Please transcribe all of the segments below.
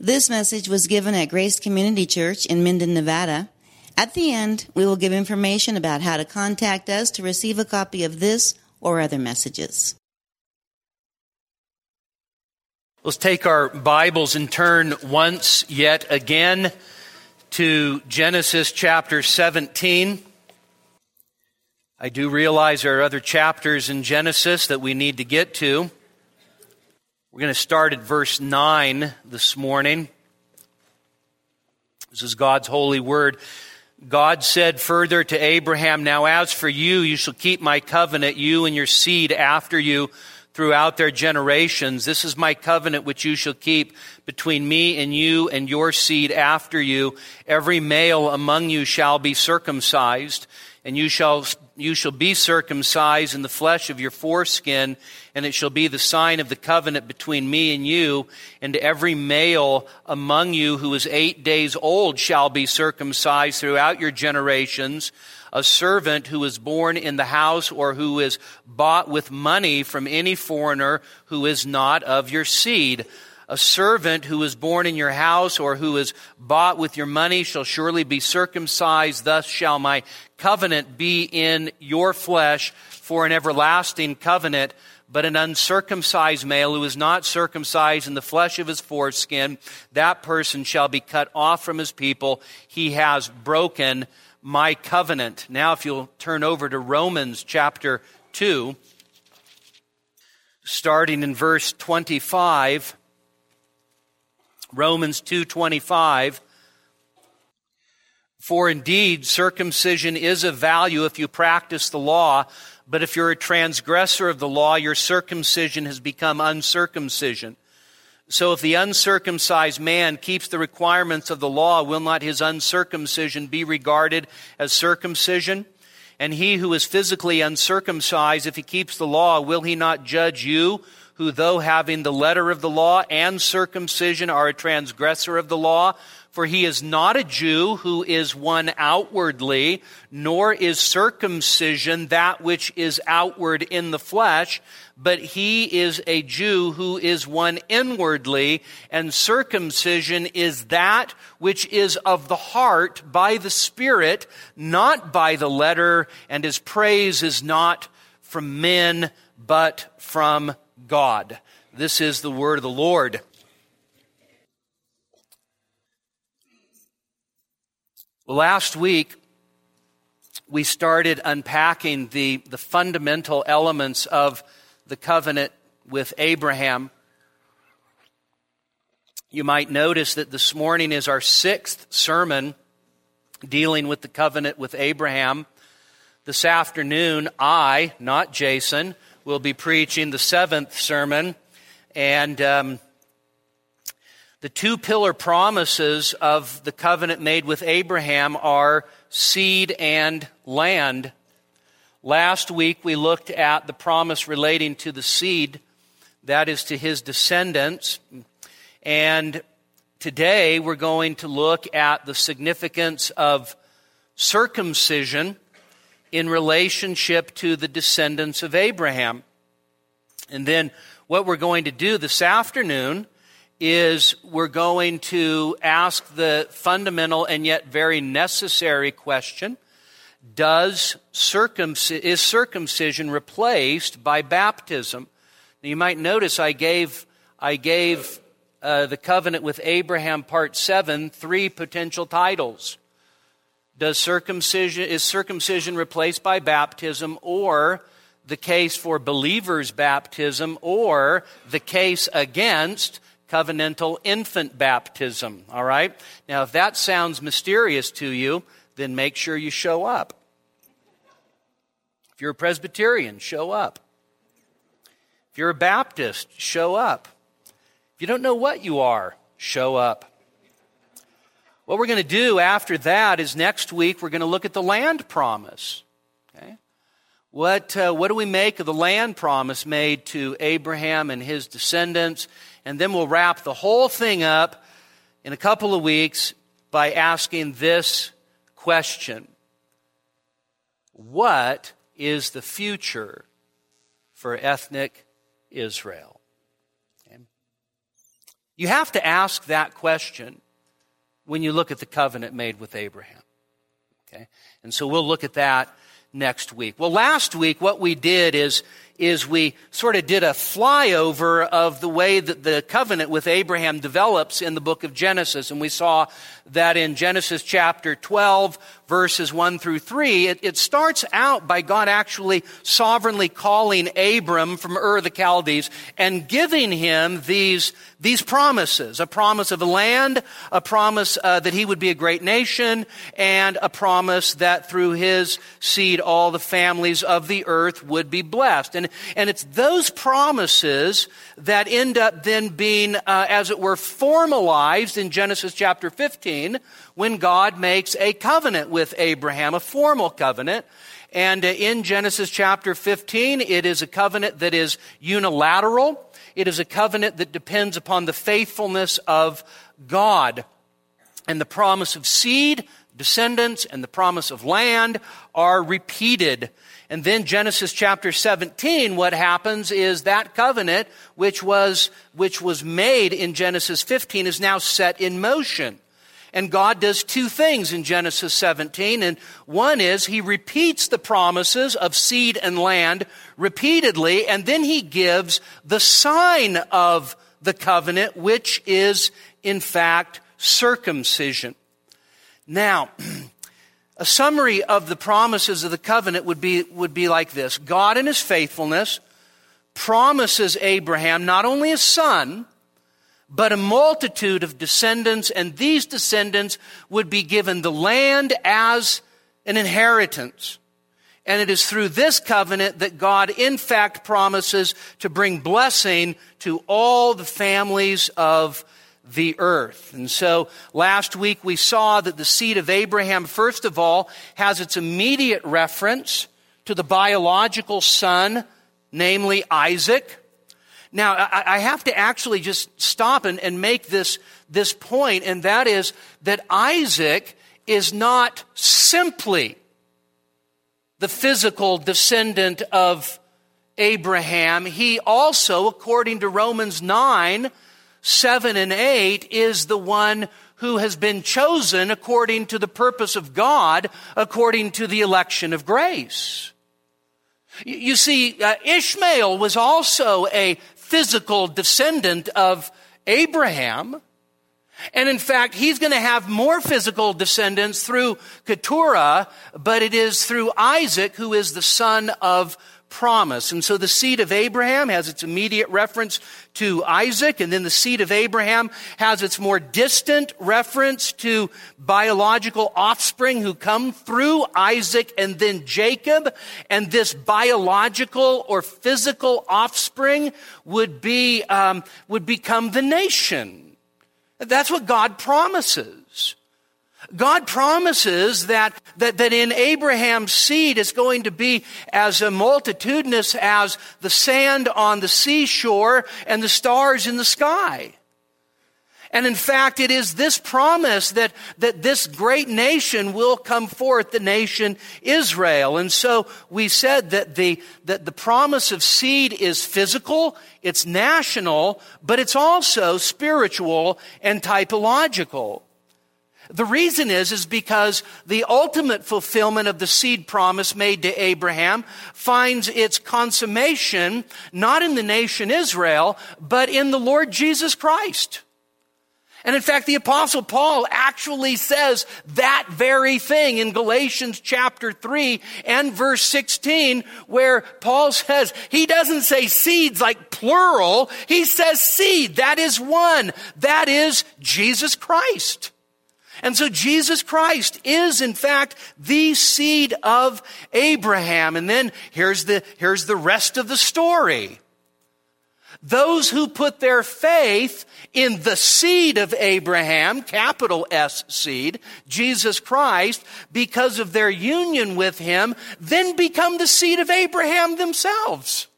This message was given at Grace Community Church in Minden, Nevada. At the end, we will give information about how to contact us to receive a copy of this or other messages. Let's take our Bibles and turn once yet again to Genesis chapter 17. I do realize there are other chapters in Genesis that we need to get to. We're going to start at verse 9 this morning. This is God's holy word. God said further to Abraham, "Now as for you, you shall keep my covenant, you and your seed after you, throughout their generations. This is my covenant which you shall keep between me and you and your seed after you. Every male among you shall be circumcised, and you shall be circumcised in the flesh of your foreskin, and it shall be the sign of the covenant between me and you. And every male among you who is 8 days old shall be circumcised throughout your generations. A servant who is born in the house or who is bought with money from any foreigner who is not of your seed. A servant who is born in your house or who is bought with your money shall surely be circumcised. Thus shall my covenant be in your flesh for an everlasting covenant. But an uncircumcised male who is not circumcised in the flesh of his foreskin, that person shall be cut off from his people. He has broken my covenant." Now if you'll turn over to Romans chapter 2, starting in verse 25. Romans 2:25. "For indeed circumcision is of value if you practice the law, but if you're a transgressor of the law, your circumcision has become uncircumcision. So if the uncircumcised man keeps the requirements of the law, will not his uncircumcision be regarded as circumcision? And he who is physically uncircumcised, if he keeps the law, will he not judge you, who though having the letter of the law and circumcision are a transgressor of the law? For he is not a Jew who is one outwardly, nor is circumcision that which is outward in the flesh, but he is a Jew who is one inwardly, and circumcision is that which is of the heart by the Spirit, not by the letter, and his praise is not from men, but from God." This is the word of the Lord. Last week, we started unpacking the fundamental elements of the covenant with Abraham. You might notice that this morning is our 6th sermon dealing with the covenant with Abraham. This afternoon, I, not Jason, will be preaching the 7th sermon. And the 2 pillar promises of the covenant made with Abraham are seed and land. Last week we looked at the promise relating to the seed, that is to his descendants. And today we're going to look at the significance of circumcision in relationship to the descendants of Abraham. And then what we're going to do this afternoon is we're going to ask the fundamental and yet very necessary question: is circumcision replaced by baptism? Now you might notice I gave the covenant with Abraham part 7 3 potential titles. Is circumcision replaced by baptism, or the case for believers' baptism, or the case against covenantal infant baptism? All right? Now, if that sounds mysterious to you, then make sure you show up. If you're a Presbyterian, show up. If you're a Baptist, show up. If you don't know what you are, show up. What we're going to do after that is next week we're going to look at the land promise. Okay? What do we make of the land promise made to Abraham and his descendants? And then we'll wrap the whole thing up in a couple of weeks by asking this question: what is the future for ethnic Israel? Okay. You have to ask that question when you look at the covenant made with Abraham. Okay? And so we'll look at that next week. Well, last week what we did is we sort of did a flyover of the way that the covenant with Abraham develops in the book of Genesis. And we saw that in Genesis chapter 12, verses 1 through 3, it starts out by God actually sovereignly calling Abram from Ur of the Chaldees and giving him these promises. A promise of a land, a promise that he would be a great nation, and a promise that through his seed all the families of the earth would be blessed. And it's those promises that end up then being, as it were, formalized in Genesis chapter 15 when God makes a covenant with Abraham, a formal covenant. And in Genesis chapter 15, it is a covenant that is unilateral. It is a covenant that depends upon the faithfulness of God. And the promise of seed, descendants, and the promise of land are repeated. And then Genesis chapter 17, what happens is that covenant, which was made in Genesis 15, is now set in motion. And God does two things in Genesis 17. And one is he repeats the promises of seed and land repeatedly, and then he gives the sign of the covenant, which is, in fact, circumcision. Now, a summary of the promises of the covenant would be like this. God in his faithfulness promises Abraham not only a son, but a multitude of descendants, and these descendants would be given the land as an inheritance. And it is through this covenant that God, in fact, promises to bring blessing to all the families of the earth. And so last week we saw that the seed of Abraham, first of all, has its immediate reference to the biological son, namely Isaac. Now, I have to actually just stop and make this point, and that is that Isaac is not simply the physical descendant of Abraham. He also, according to Romans 9, 7 and 8, is the one who has been chosen according to the purpose of God, according to the election of grace. You see, Ishmael was also a physical descendant of Abraham. And in fact, he's going to have more physical descendants through Keturah, but it is through Isaac, who is the son of promise. And so the seed of Abraham has its immediate reference to Isaac, and then the seed of Abraham has its more distant reference to biological offspring who come through Isaac and then Jacob. And this biological or physical offspring would become the nation. That's what God promises. God promises that in Abraham's seed is going to be as multitudinous as the sand on the seashore and the stars in the sky. And in fact, it is this promise that this great nation will come forth, the nation Israel. And so we said that the promise of seed is physical, it's national, but it's also spiritual and typological. The reason is because the ultimate fulfillment of the seed promise made to Abraham finds its consummation not in the nation Israel, but in the Lord Jesus Christ. And in fact, the Apostle Paul actually says that very thing in Galatians chapter 3 and verse 16, where Paul says, he doesn't say seeds like plural, he says seed, that is one, that is Jesus Christ. And so Jesus Christ is, in fact, the seed of Abraham. And then here's the rest of the story. Those who put their faith in the seed of Abraham, capital S seed, Jesus Christ, because of their union with him, then become the seed of Abraham themselves.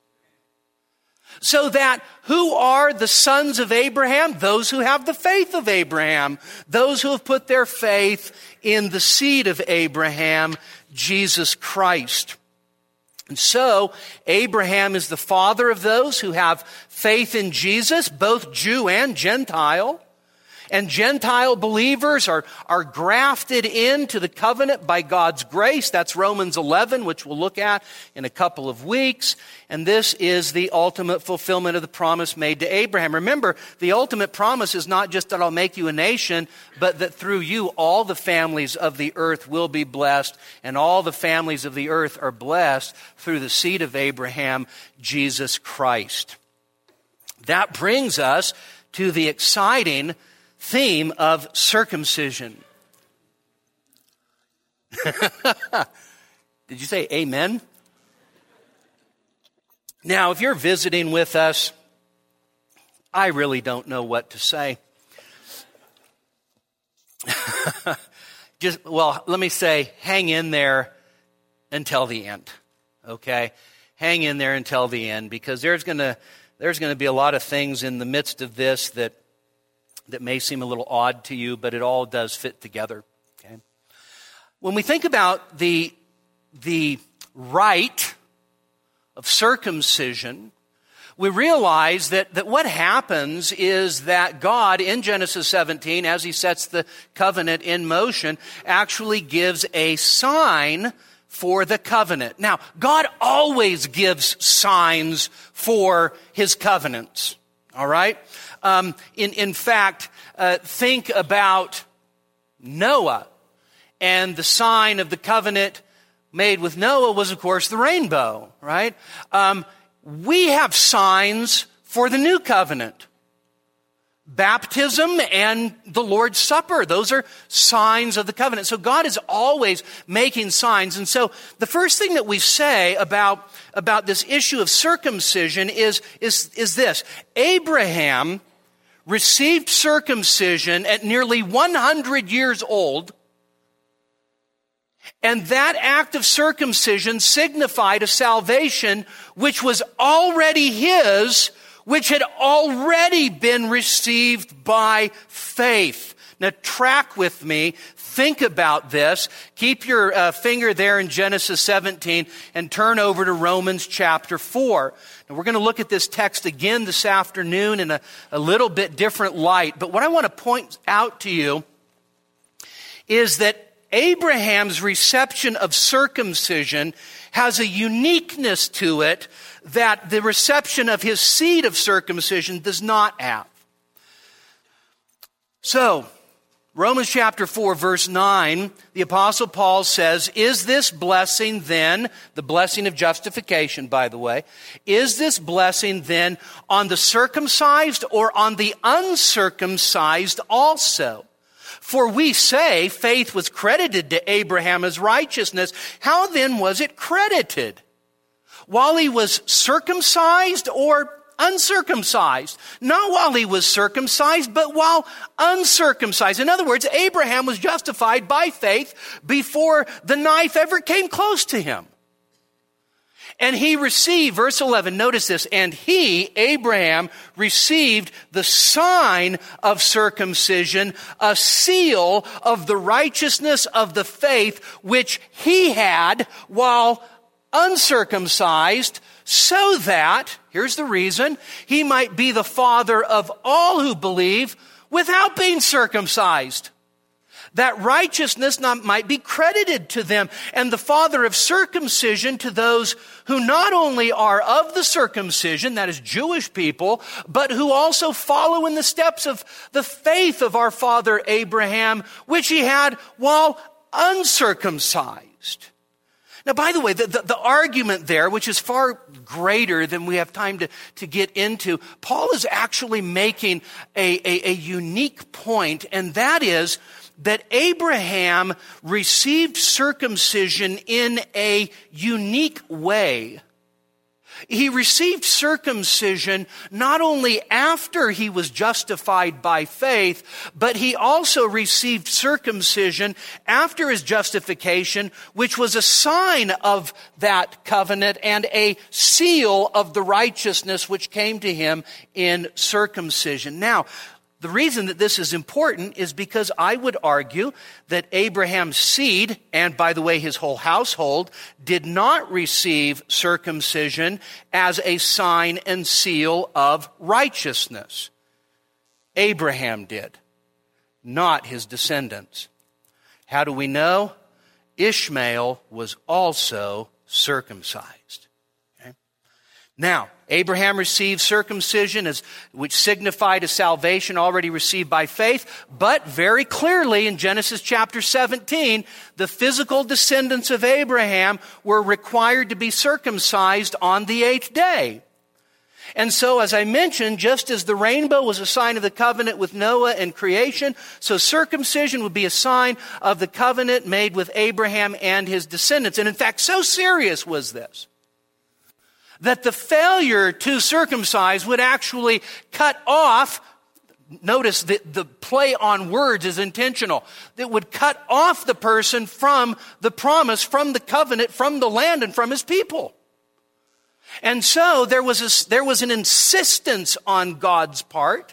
So that who are the sons of Abraham? Those who have the faith of Abraham. Those who have put their faith in the seed of Abraham, Jesus Christ. And so, Abraham is the father of those who have faith in Jesus, both Jew and Gentile. And Gentile believers are grafted into the covenant by God's grace. That's Romans 11, which we'll look at in a couple of weeks. And this is the ultimate fulfillment of the promise made to Abraham. Remember, the ultimate promise is not just that I'll make you a nation, but that through you all the families of the earth will be blessed, and all the families of the earth are blessed through the seed of Abraham, Jesus Christ. That brings us to the exciting theme of circumcision. Did you say amen? Now, if you're visiting with us, I really don't know what to say. Let me say, hang in there until the end, okay? Hang in there until the end, because there's going to be a lot of things in the midst of this that may seem a little odd to you, but it all does fit together. Okay? When we think about the rite of circumcision, we realize that what happens is that God, in Genesis 17, as he sets the covenant in motion, actually gives a sign for the covenant. Now, God always gives signs for his covenants. All right? In fact, think about Noah. And the sign of the covenant made with Noah was, of course, the rainbow, right? We have signs for the new covenant. Baptism and the Lord's Supper. Those are signs of the covenant. So God is always making signs. And so the first thing that we say about this issue of circumcision is this. Abraham received circumcision at nearly 100 years old. And that act of circumcision signified a salvation which was already his, which had already been received by faith. Now track with me. Think about this. Keep your finger there in Genesis 17 and turn over to Romans chapter 4. Now we're going to look at this text again this afternoon in a little bit different light. But what I want to point out to you is that Abraham's reception of circumcision has a uniqueness to it that the reception of his seed of circumcision does not have. So, Romans chapter 4, verse 9, the Apostle Paul says, is this blessing then, the blessing of justification, by the way, is this blessing then on the circumcised or on the uncircumcised also? For we say faith was credited to Abraham as righteousness. How then was it credited? While he was circumcised or uncircumcised? Not while he was circumcised, but while uncircumcised. In other words, Abraham was justified by faith before the knife ever came close to him. And he received, verse 11, notice this, and he, Abraham, received the sign of circumcision, a seal of the righteousness of the faith which he had while uncircumcised, so that, here's the reason, he might be the father of all who believe without being circumcised. That righteousness might be credited to them, and the father of circumcision to those who not only are of the circumcision, that is Jewish people, but who also follow in the steps of the faith of our father Abraham, which he had while uncircumcised. Now, by the way, the argument there, which is far greater than we have time to get into, Paul is actually making a unique point, and that is that Abraham received circumcision in a unique way. He received circumcision not only after he was justified by faith, but he also received circumcision after his justification, which was a sign of that covenant and a seal of the righteousness which came to him in circumcision. Now, The reason that this is important is because I would argue that Abraham's seed, and by the way, his whole household, did not receive circumcision as a sign and seal of righteousness. Abraham did, not his descendants. How do we know? Ishmael was also circumcised. Okay? Now, Abraham received circumcision, which signified a salvation already received by faith, but very clearly in Genesis chapter 17, the physical descendants of Abraham were required to be circumcised on the 8th day. And so, as I mentioned, just as the rainbow was a sign of the covenant with Noah and creation, so circumcision would be a sign of the covenant made with Abraham and his descendants. And in fact, so serious was this, that the failure to circumcise would actually cut off, notice that the play on words is intentional, that would cut off the person from the promise, from the covenant, from the land, and from his people. And so there was an insistence on God's part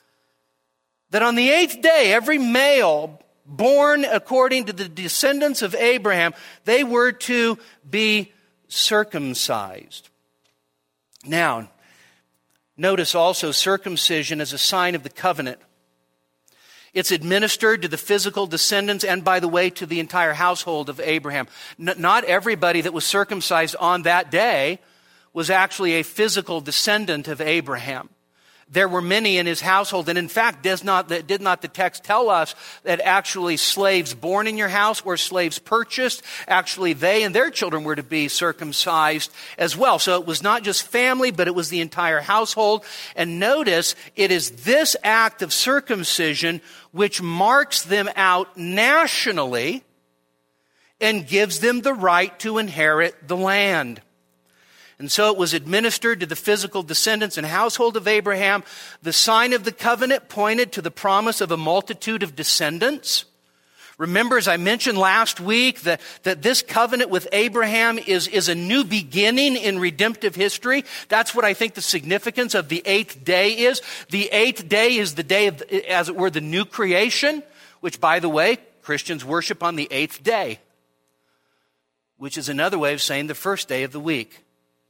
that on the 8th day, every male born according to the descendants of Abraham, they were to be circumcised. Now, notice also circumcision as a sign of the covenant. It's administered to the physical descendants and, by the way, to the entire household of Abraham. Not everybody that was circumcised on that day was actually a physical descendant of Abraham. There were many in his household, and in fact, did not the text tell us that actually slaves born in your house or slaves purchased, actually they and their children were to be circumcised as well. So it was not just family, but it was the entire household. And notice, it is this act of circumcision which marks them out nationally and gives them the right to inherit the land. And so it was administered to the physical descendants and household of Abraham. The sign of the covenant pointed to the promise of a multitude of descendants. Remember, as I mentioned last week, that this covenant with Abraham is a new beginning in redemptive history. That's what I think the significance of the 8th day is. The 8th day is the day of, as it were, the new creation, which, by the way, Christians worship on the 8th day, which is another way of saying the first day of the week.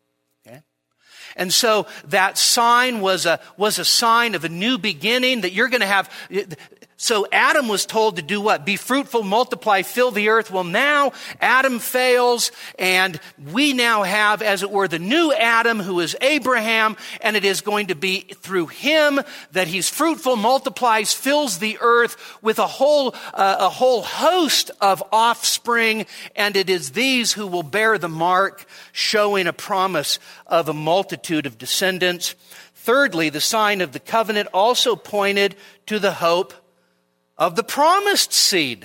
And so that sign was a sign of a new beginning that you're going to have. So Adam was told to do what? Be fruitful, multiply, fill the earth. Well, now Adam fails, and we now have, as it were, the new Adam, who is Abraham, and it is going to be through him that he's fruitful, multiplies, fills the earth with a whole host of offspring, and it is these who will bear the mark, showing a promise of a multitude of descendants. Thirdly, the sign of the covenant also pointed to the hope of the promised seed.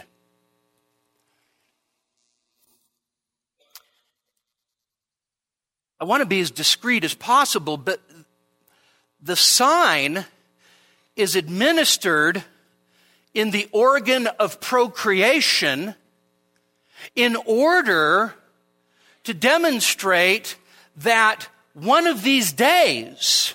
I want to be as discreet as possible, but the sign is administered in the organ of procreation in order to demonstrate that one of these days,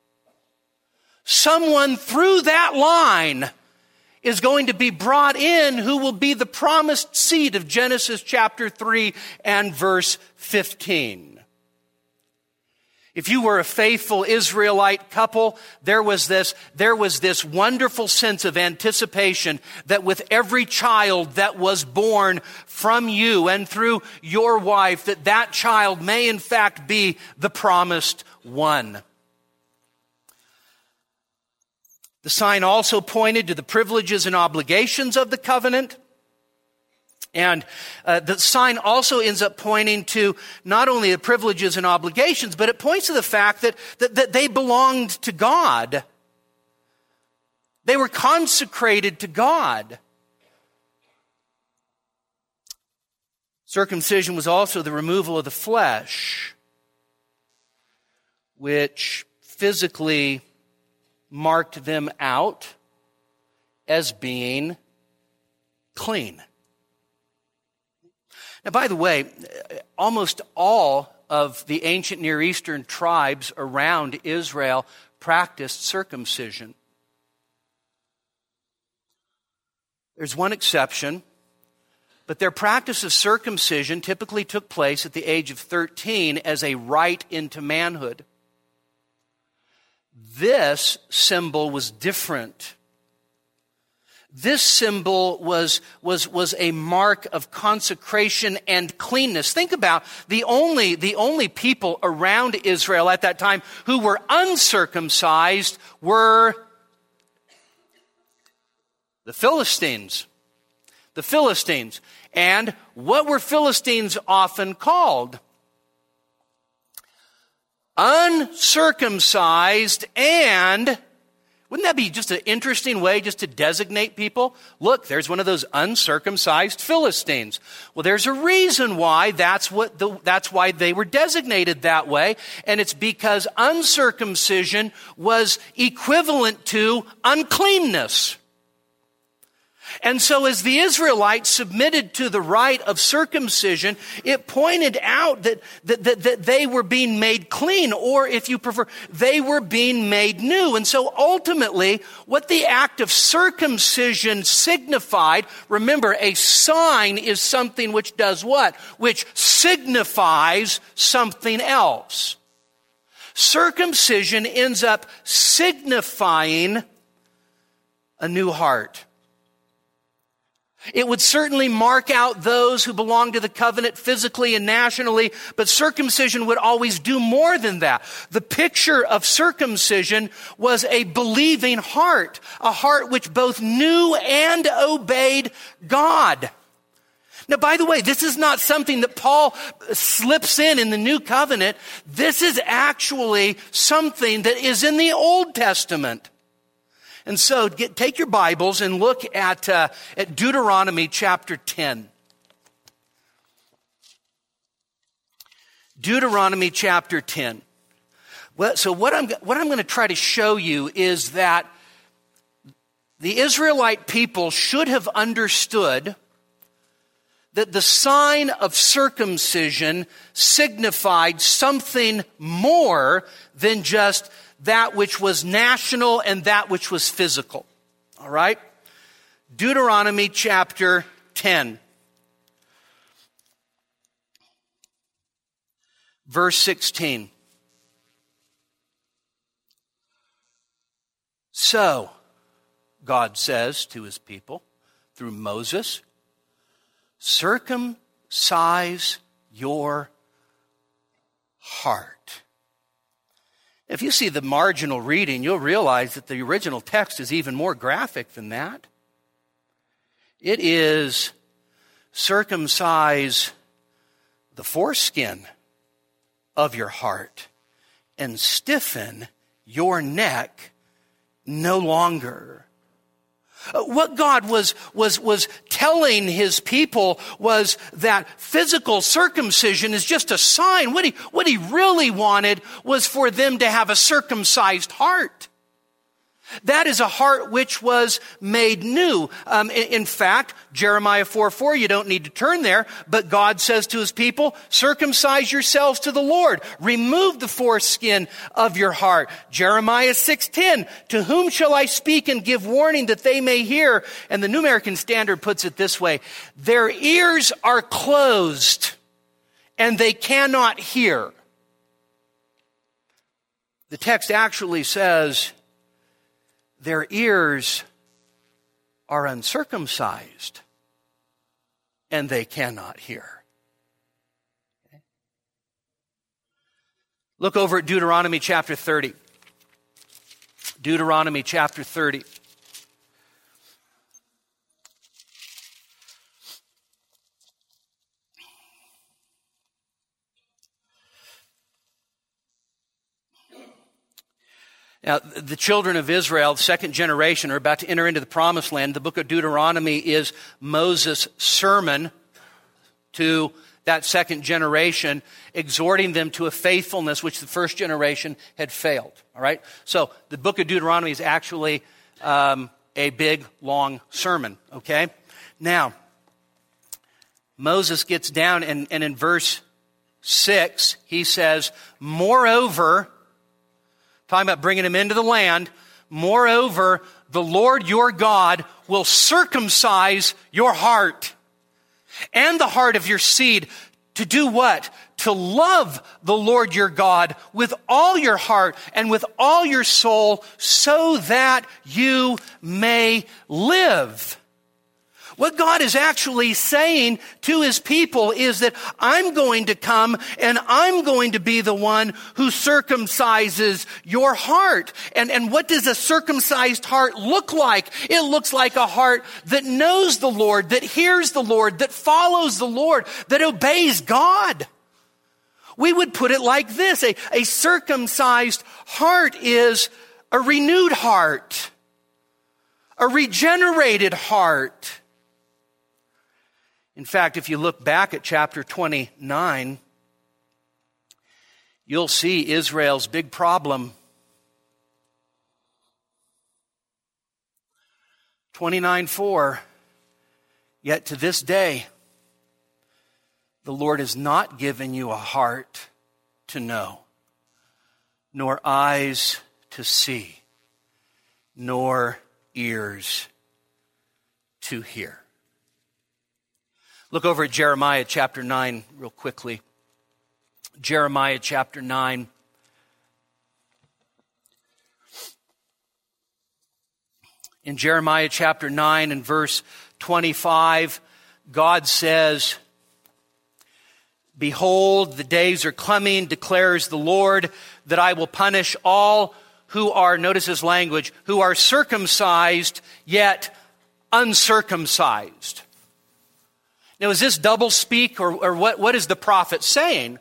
someone through that line is going to be brought in who will be the promised seed of Genesis chapter 3 and verse 15. If you were a faithful Israelite couple, there was this wonderful sense of anticipation that with every child that was born from you and through your wife, that child may in fact be the promised one. The sign also pointed to the privileges and obligations of the covenant. And the sign also ends up pointing to not only the privileges and obligations, but it points to the fact that they belonged to God. They were consecrated to God. Circumcision was also the removal of the flesh, which physically marked them out as being clean. Now, by the way, almost all of the ancient Near Eastern tribes around Israel practiced circumcision. There's one exception, but their practice of circumcision typically took place at the age of 13 as a rite into manhood. This symbol was different. This symbol was a mark of consecration and cleanness. Think about the only people around Israel at that time who were uncircumcised were the Philistines. The Philistines. And what were Philistines often called? Uncircumcised and... Wouldn't that be just an interesting way just to designate people? Look, there's one of those uncircumcised Philistines. Well, there's a reason why that's why they were designated that way, and it's because uncircumcision was equivalent to uncleanness. And so as the Israelites submitted to the rite of circumcision, it pointed out that they were being made clean, or if you prefer, they were being made new. And so ultimately, what the act of circumcision signified, remember, a sign is something which does what? Which signifies something else. Circumcision ends up signifying a new heart. It would certainly mark out those who belong to the covenant physically and nationally, but circumcision would always do more than that. The picture of circumcision was a believing heart, a heart which both knew and obeyed God. Now, by the way, this is not something that Paul slips in the new covenant. This is actually something that is in the Old Testament. And so take your Bibles and look at Deuteronomy chapter 10. Deuteronomy chapter 10. Well, so what I'm going to try to show you is that the Israelite people should have understood that the sign of circumcision signified something more than just that which was national and that which was physical. All right? Deuteronomy chapter 10. Verse 16. So, God says to his people through Moses, circumcise your heart. If you see the marginal reading, you'll realize that the original text is even more graphic than that. It is circumcise the foreskin of your heart and stiffen your neck no longer. What God was telling his people was that physical circumcision is just a sign. What he really wanted was for them to have a circumcised heart. That is a heart which was made new. In fact, Jeremiah 4:4, you don't need to turn there, but God says to his people, circumcise yourselves to the Lord. Remove the foreskin of your heart. Jeremiah 6:10, to whom shall I speak and give warning that they may hear? And the New American Standard puts it this way, their ears are closed and they cannot hear. The text actually says, their ears are uncircumcised and they cannot hear. Okay. Look over at Deuteronomy chapter 30. Deuteronomy chapter 30. Now, the children of Israel, the second generation, are about to enter into the promised land. The book of Deuteronomy is Moses' sermon to that second generation, exhorting them to a faithfulness which the first generation had failed. All right? So the book of Deuteronomy is actually a big, long sermon. Okay? Now, Moses gets down and in verse 6, he says, moreover, talking about bringing him into the land, moreover, the Lord your God will circumcise your heart and the heart of your seed to do what? To love the Lord your God with all your heart and with all your soul so that you may live. What God is actually saying to his people is that I'm going to come and I'm going to be the one who circumcises your heart. And what does a circumcised heart look like? It looks like a heart that knows the Lord, that hears the Lord, that follows the Lord, that obeys God. We would put it like this. A circumcised heart is a renewed heart, a regenerated heart. In fact, if you look back at chapter 29, you'll see Israel's big problem. 29:4, yet to this day, the Lord has not given you a heart to know, nor eyes to see, nor ears to hear. Look over at Jeremiah chapter 9 real quickly. Jeremiah chapter 9. In Jeremiah chapter 9 and verse 25, God says, "Behold, the days are coming, declares the Lord, that I will punish all who are," notice his language, "who are circumcised yet uncircumcised." Now, is this double speak or what is the prophet saying?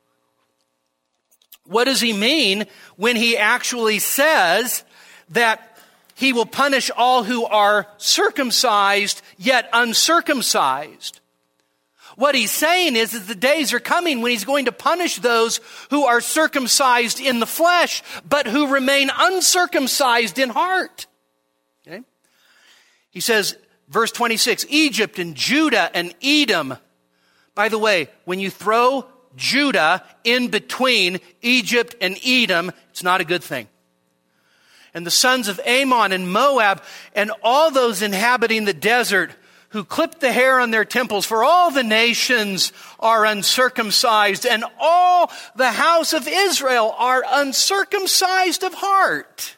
What does he mean when he actually says that he will punish all who are circumcised yet uncircumcised? What he's saying is that the days are coming when he's going to punish those who are circumcised in the flesh, but who remain uncircumcised in heart. Okay? He says, verse 26, Egypt and Judah and Edom. By the way, when you throw Judah in between Egypt and Edom, it's not a good thing. And the sons of Ammon and Moab and all those inhabiting the desert who clip the hair on their temples, for all the nations are uncircumcised, and all the house of Israel are uncircumcised of heart.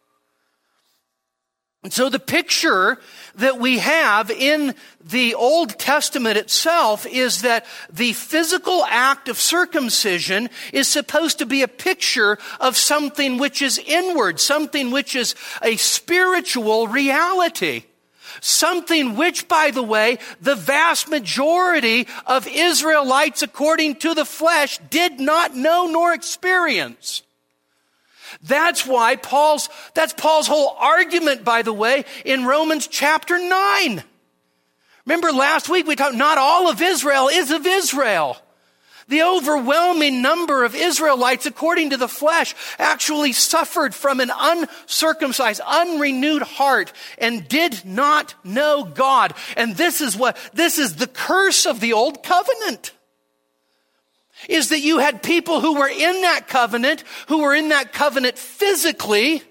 And so the picture that we have in the Old Testament itself is that the physical act of circumcision is supposed to be a picture of something which is inward, something which is a spiritual reality. Something which, by the way, the vast majority of Israelites, according to the flesh, did not know nor experience. That's Paul's whole argument, by the way, in Romans chapter 9. Remember last week we talked, not all of Israel is of Israel. The overwhelming number of Israelites, according to the flesh, actually suffered from an uncircumcised, unrenewed heart and did not know God. And this is the curse of the old covenant. Is that you had people who were in that covenant physically,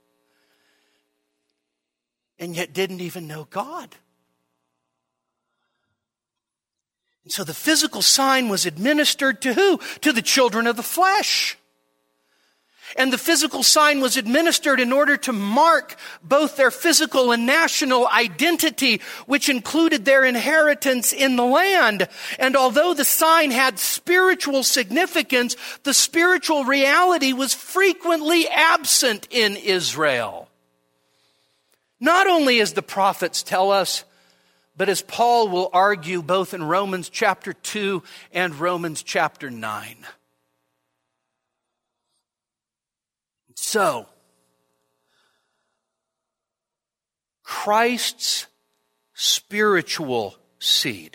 and yet didn't even know God. And so the physical sign was administered to who? To the children of the flesh. And the physical sign was administered in order to mark both their physical and national identity, which included their inheritance in the land. And although the sign had spiritual significance, the spiritual reality was frequently absent in Israel. Not only as the prophets tell us, but as Paul will argue both in Romans chapter 2 and Romans chapter 9. So, Christ's spiritual seed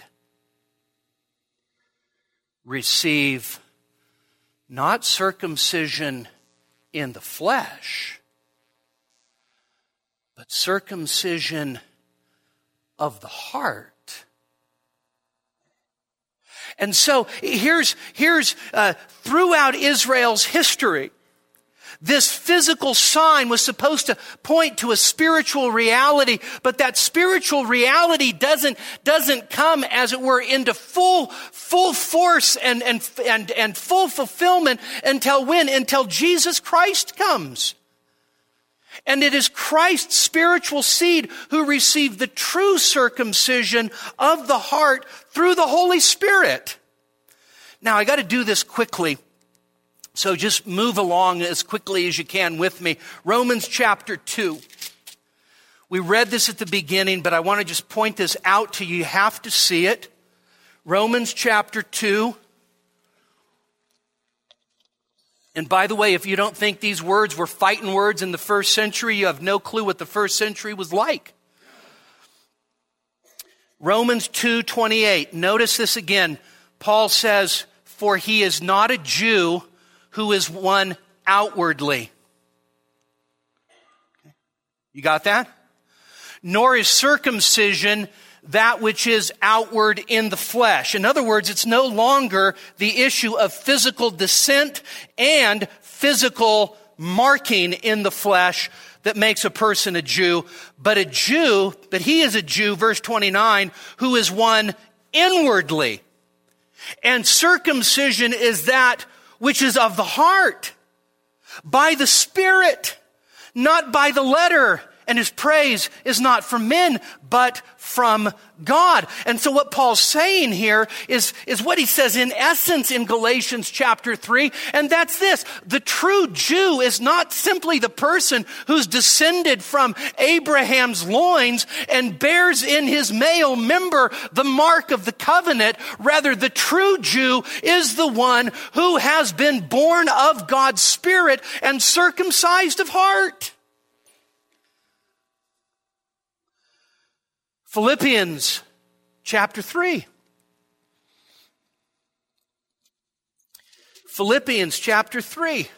receive not circumcision in the flesh, but circumcision of the heart. And so here's throughout Israel's history, This physical sign was supposed to point to a spiritual reality, but that spiritual reality doesn't come, as it were, into full force and full fulfillment until when? Until Jesus Christ comes. And it is Christ's spiritual seed who received the true circumcision of the heart through the Holy Spirit. Now, I got to do this quickly. So just move along as quickly as you can with me. Romans chapter 2. We read this at the beginning, but I want to just point this out to you. You have to see it. Romans chapter 2. And by the way, if you don't think these words were fighting words in the first century, you have no clue what the first century was like. Romans 2:28. Notice this again. Paul says, "For he is not a Jew who is one outwardly." You got that? Nor is circumcision that which is outward in the flesh. In other words, it's no longer the issue of physical descent and physical marking in the flesh that makes a person a Jew, but he is a Jew, verse 29, who is one inwardly. And circumcision is that which is of the heart, by the Spirit, not by the letter. And his praise is not from men, but from God. And so what Paul's saying here is what he says in essence in Galatians chapter 3, and that's this. The true Jew is not simply the person who's descended from Abraham's loins and bears in his male member the mark of the covenant. Rather, the true Jew is the one who has been born of God's Spirit and circumcised of heart. Philippians chapter 3. Philippians chapter 3.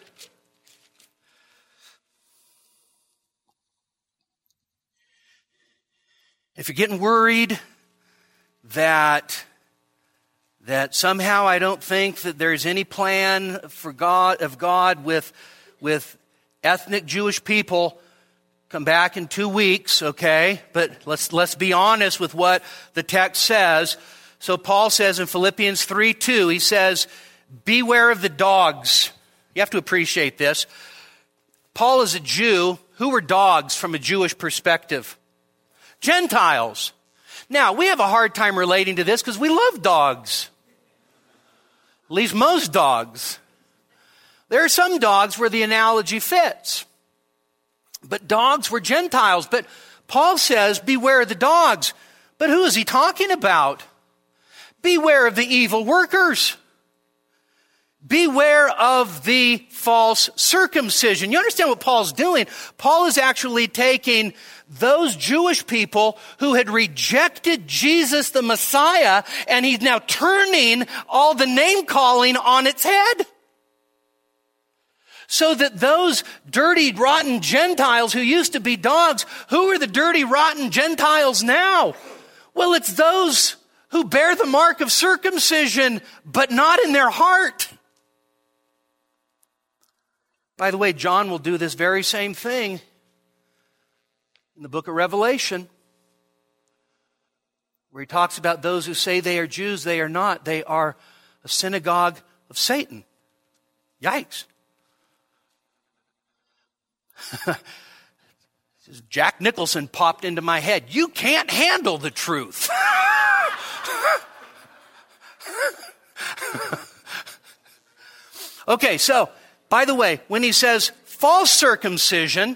If you're getting worried that somehow I don't think that there's any plan of God with ethnic Jewish people, come back in 2 weeks, okay? But let's be honest with what the text says. So Paul says in Philippians 3:2, he says, "Beware of the dogs." You have to appreciate this. Paul is a Jew. Who were dogs from a Jewish perspective? Gentiles. Now, we have a hard time relating to this because we love dogs. At least most dogs. There are some dogs where the analogy fits. But dogs were Gentiles. But Paul says, beware of the dogs. But who is he talking about? Beware of the evil workers. Beware of the false circumcision. You understand what Paul's doing? Paul is actually taking those Jewish people who had rejected Jesus the Messiah, and he's now turning all the name calling on its head. So that those dirty, rotten Gentiles who used to be dogs, who are the dirty, rotten Gentiles now? Well, it's those who bear the mark of circumcision, but not in their heart. By the way, John will do this very same thing in the book of Revelation, where he talks about those who say they are Jews. They are not. They are a synagogue of Satan. Yikes. Jack Nicholson popped into my head. You can't handle the truth. Okay, so, by the way, when he says false circumcision,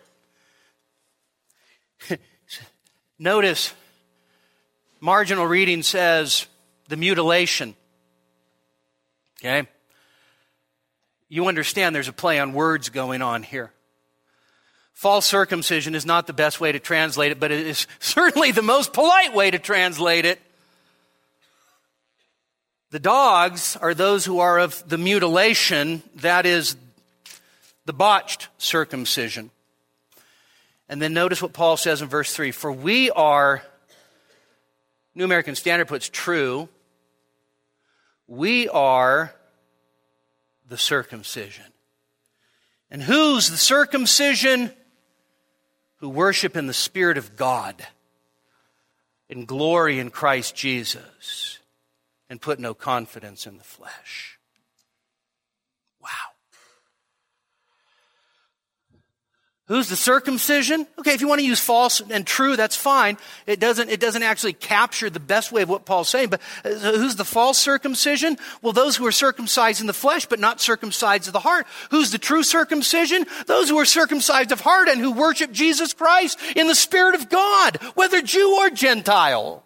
notice marginal reading says the mutilation. Okay? You understand there's a play on words going on here. False circumcision is not the best way to translate it, but it is certainly the most polite way to translate it. The dogs are those who are of the mutilation, that is the botched circumcision. And then notice what Paul says in verse 3. For we are, New American Standard puts true, we are the circumcision. And who's the circumcision? Who worship in the Spirit of God, in glory in Christ Jesus, and put no confidence in the flesh. Wow. Who's the circumcision? Okay, if you want to use false and true, that's fine. It doesn't actually capture the best way of what Paul's saying. But who's the false circumcision? Well, those who are circumcised in the flesh, but not circumcised of the heart. Who's the true circumcision? Those who are circumcised of heart and who worship Jesus Christ in the Spirit of God, whether Jew or Gentile.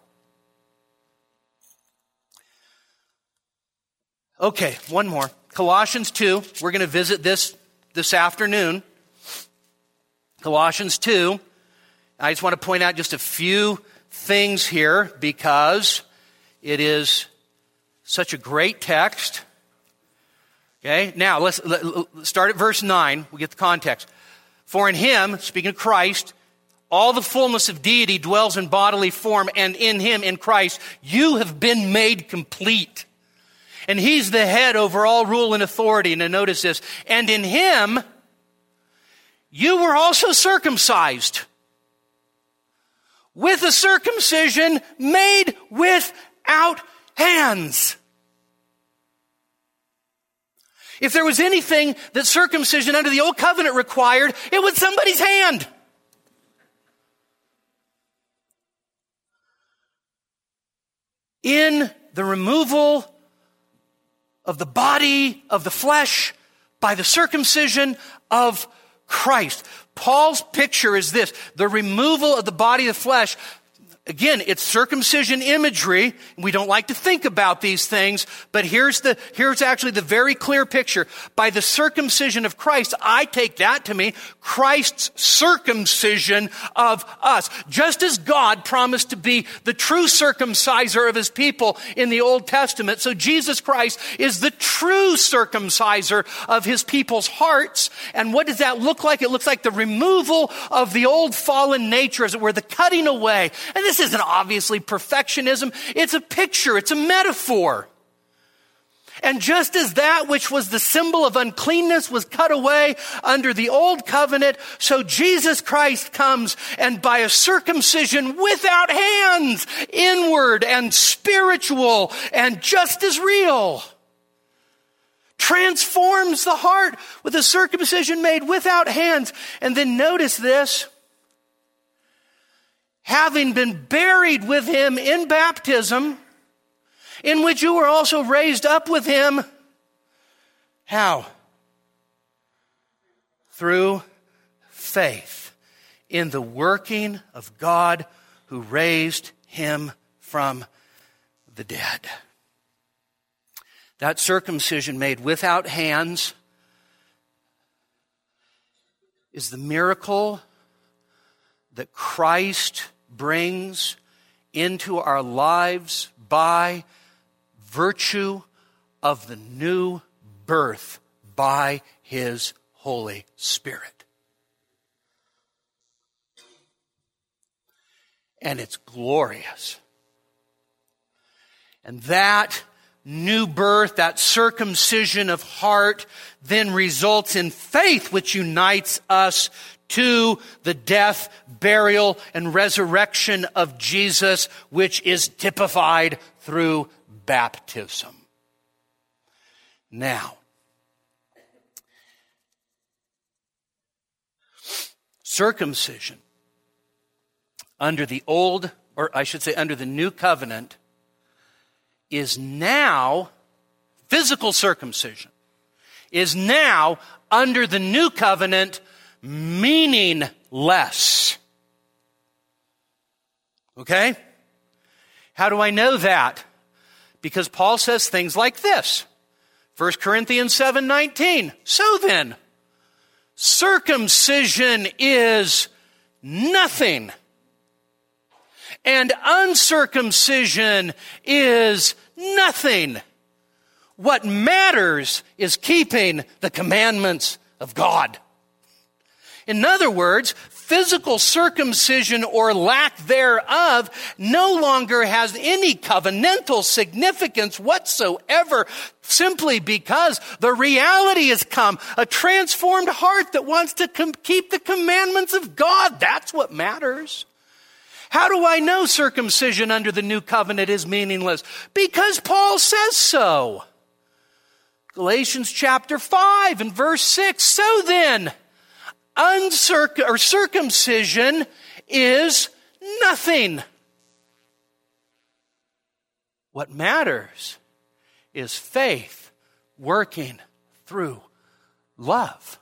Okay, one more. Colossians 2. We're going to visit this afternoon. Colossians 2. I just want to point out just a few things here because it is such a great text. Okay, now let's start at verse 9. We get the context. For in him, speaking of Christ, all the fullness of deity dwells in bodily form, and in him, in Christ, you have been made complete. And he's the head over all rule and authority. Now notice this. And in him, you were also circumcised with a circumcision made without hands. If there was anything that circumcision under the old covenant required, it was somebody's hand. In the removal of the body of the flesh by the circumcision of Christ. Paul's picture is this: the removal of the body of the flesh. Again, it's circumcision imagery. We don't like to think about these things, but here's actually the very clear picture. By the circumcision of Christ, I take that to mean Christ's circumcision of us. Just as God promised to be the true circumciser of his people in the Old Testament, so Jesus Christ is the true circumciser of his people's hearts. And what does that look like? It looks like the removal of the old fallen nature, as it were, the cutting away. And this isn't obviously perfectionism. It's a picture. It's a metaphor. And just as that which was the symbol of uncleanness was cut away under the old covenant, so Jesus Christ comes and by a circumcision without hands, inward and spiritual and just as real, transforms the heart with a circumcision made without hands. And then notice this. Having been buried with him in baptism, in which you were also raised up with him. How? Through faith in the working of God who raised him from the dead. That circumcision made without hands is the miracle that Christ brings into our lives by virtue of the new birth by his Holy Spirit. And it's glorious. And that new birth, that circumcision of heart, then results in faith, which unites us to the death, burial, and resurrection of Jesus, which is typified through baptism. Now, circumcision under the old, or I should say under the new covenant, is now, physical circumcision, is now under the new covenant meaningless. Okay? How do I know that? Because Paul says things like this. 1 Corinthians 7:19. So then, circumcision is nothing, and uncircumcision is nothing. What matters is keeping the commandments of God. In other words, physical circumcision or lack thereof no longer has any covenantal significance whatsoever, simply because the reality has come, a transformed heart that wants to keep the commandments of God. That's what matters. How do I know circumcision under the new covenant is meaningless? Because Paul says so. Galatians chapter 5 and verse 6. So then, circumcision is nothing. What matters is faith working through love.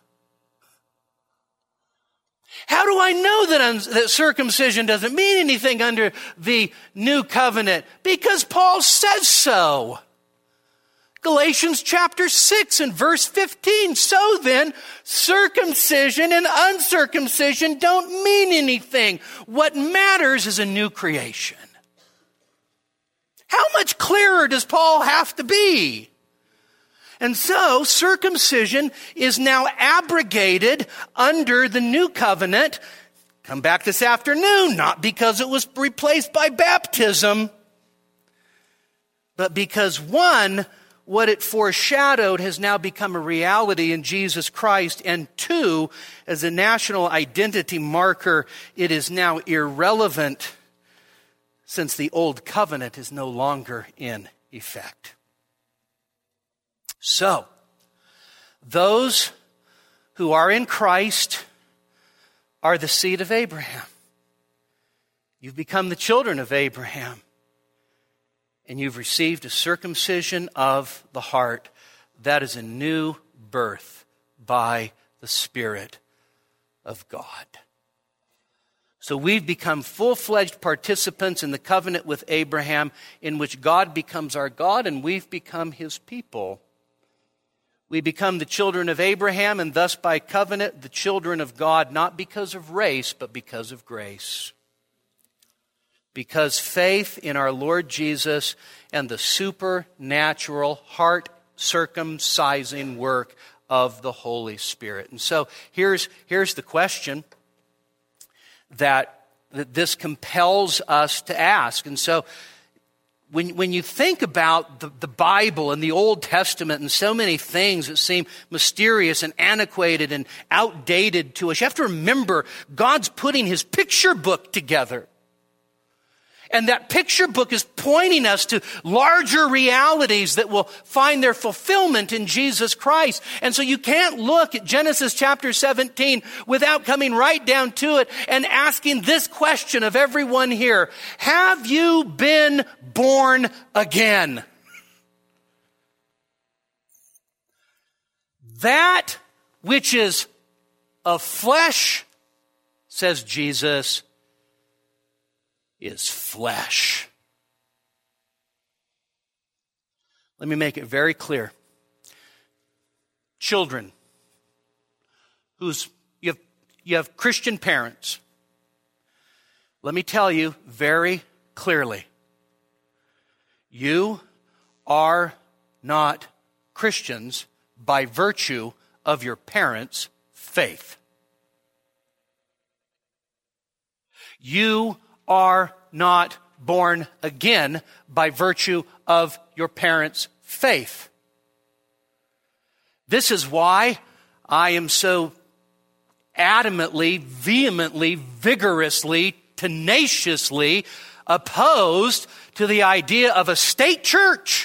How do I know that circumcision doesn't mean anything under the new covenant? Because Paul says so. Galatians chapter 6 and verse 15. So then, circumcision and uncircumcision don't mean anything. What matters is a new creation. How much clearer does Paul have to be? And so, circumcision is now abrogated under the new covenant. Come back this afternoon, not because it was replaced by baptism, but because what it foreshadowed has now become a reality in Jesus Christ, and two, as a national identity marker, it is now irrelevant since the old covenant is no longer in effect. So, those who are in Christ are the seed of Abraham. You've become the children of Abraham. And you've received a circumcision of the heart. That is a new birth by the Spirit of God. So we've become full-fledged participants in the covenant with Abraham, in which God becomes our God and we've become His people. We become the children of Abraham and thus by covenant the children of God, not because of race, but because of grace. Because faith in our Lord Jesus and the supernatural heart circumcising work of the Holy Spirit. And so here's the question that this compels us to ask. And so when you think about the Bible and the Old Testament and so many things that seem mysterious and antiquated and outdated to us, you have to remember God's putting His picture book together. And that picture book is pointing us to larger realities that will find their fulfillment in Jesus Christ. And so you can't look at Genesis chapter 17 without coming right down to it and asking this question of everyone here. Have you been born again? That which is of flesh, says Jesus, is flesh. Let me make it very clear. Children, you have Christian parents. Let me tell you very clearly. You are not Christians by virtue of your parents' faith. You are not born again by virtue of your parents' faith. This is why I am so adamantly, vehemently, vigorously, tenaciously opposed to the idea of a state church.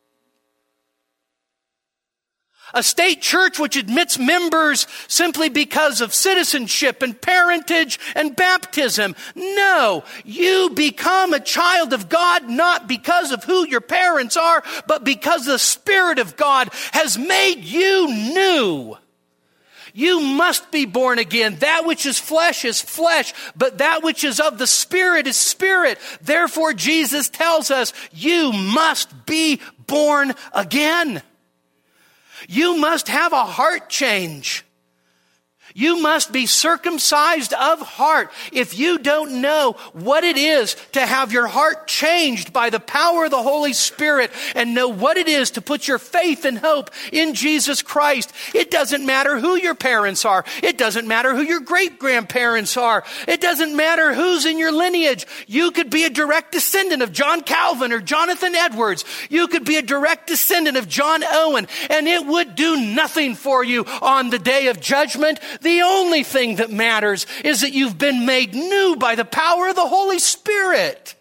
A state church which admits members simply because of citizenship and parentage and baptism. No, you become a child of God not because of who your parents are, but because the Spirit of God has made you new. You must be born again. That which is flesh, but that which is of the Spirit is spirit. Therefore, Jesus tells us, you must be born again. You must have a heart change. You must be circumcised of heart. If you don't know what it is to have your heart changed by the power of the Holy Spirit and know what it is to put your faith and hope in Jesus Christ, it doesn't matter who your parents are. It doesn't matter who your great-grandparents are. It doesn't matter who's in your lineage. You could be a direct descendant of John Calvin or Jonathan Edwards. You could be a direct descendant of John Owen, and it would do nothing for you on the day of judgment. The only thing that matters is that you've been made new by the power of the Holy Spirit.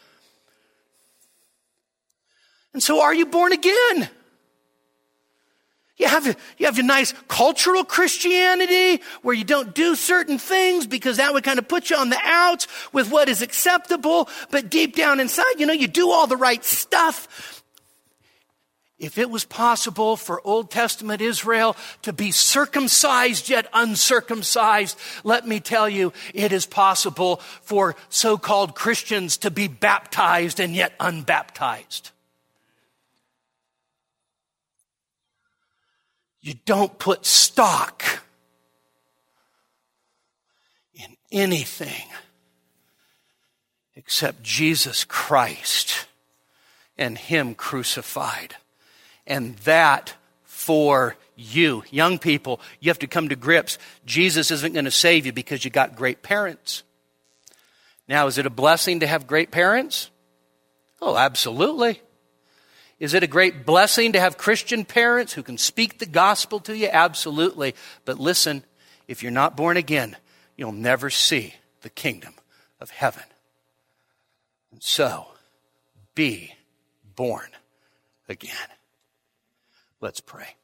And so are you born again? You have your nice cultural Christianity where you don't do certain things because that would kind of put you on the outs with what is acceptable. But deep down inside, you do all the right stuff. If it was possible for Old Testament Israel to be circumcised yet uncircumcised, let me tell you, it is possible for so-called Christians to be baptized and yet unbaptized. You don't put stock in anything except Jesus Christ and Him crucified. And that for you. Young people, you have to come to grips. Jesus isn't going to save you because you got great parents. Now, is it a blessing to have great parents? Oh, absolutely. Is it a great blessing to have Christian parents who can speak the gospel to you? Absolutely. But listen, if you're not born again, you'll never see the kingdom of heaven. And so, be born again. Let's pray.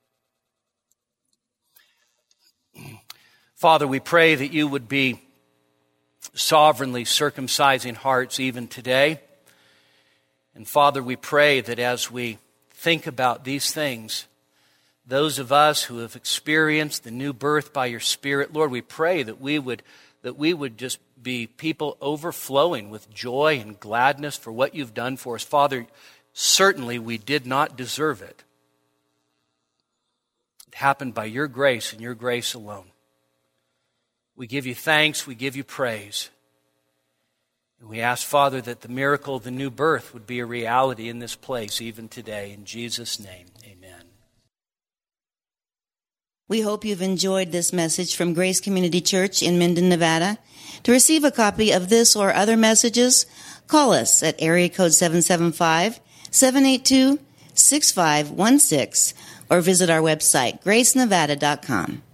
Father, we pray that you would be sovereignly circumcising hearts even today. And Father, we pray that as we think about these things, those of us who have experienced the new birth by your Spirit, Lord, we pray that we would just be people overflowing with joy and gladness for what you've done for us. Father, certainly we did not deserve it. It happened by your grace and your grace alone. We give you thanks, we give you praise. And we ask, Father, that the miracle of the new birth would be a reality in this place even today. In Jesus' name, amen. We hope you've enjoyed this message from Grace Community Church in Minden, Nevada. To receive a copy of this or other messages, call us at area code 775-782-6516 or visit our website, gracenevada.com.